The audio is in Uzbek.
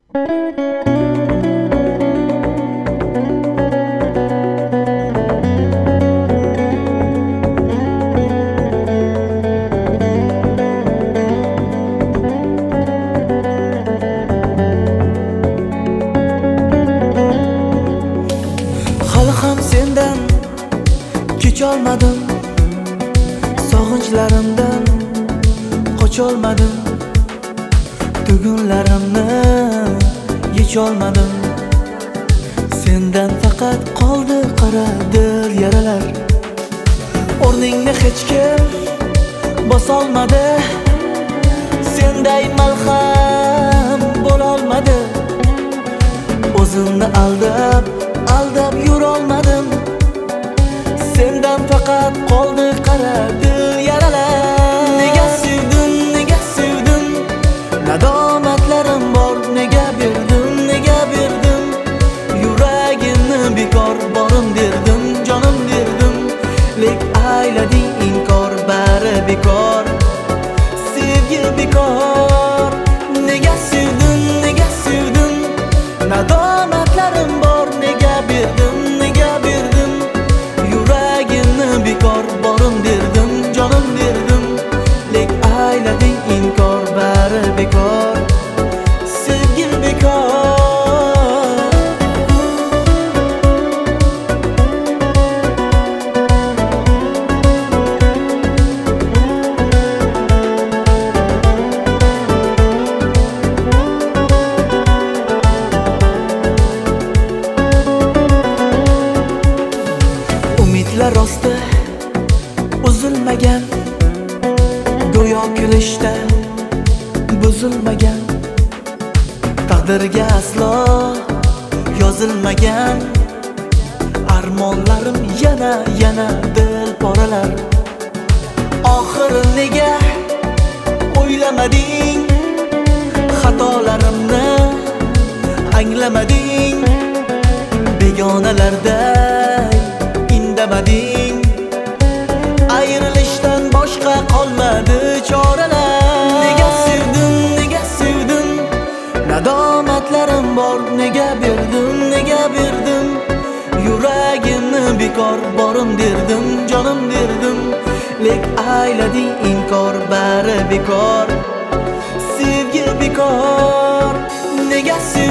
Hali ham sendan kecholmadim, sog'inchlarimdan qocholmadim, tugunlarimni yecholmadim. Sendan faqat qoldi qara dil yaralar. O'rningni hech kim bosolmadi, senday malham bo'lolmadi. O'zimni aldab yurolmadim. Sendan faqat qoldi qara dil yaralar. Nega sevdim, nadomatlarim bor. Nega berdim, yuragimni bekor. Borim derdim, jonim derdim, lek aylading inkor. Bari bekor, sevgi bekor. Nega sevdim, nadomatlarim bor. Nega berdim, yuragimni bekor. Borim derdim, jonim derdim, lek aylading inkor. Bari bekor, sevgi bekor. Umidlar rosti uzilmagan, go'yo kulishda buzilmagan, taqdirga aslo yozilmagan. Armonlarim yana dil poralar. Oxiri nega o'ylamading, xatolarimni anglamading, begonalarday indamading. Ayrilishdan boshqa qolmadi choralar. Nega sevdim, nadomatlarim bor. Nega berdim, yuragimni bekor. Borim derdim, jonim derdim, lek aylading inkor. Bari bekor, sevgi bekor. Nega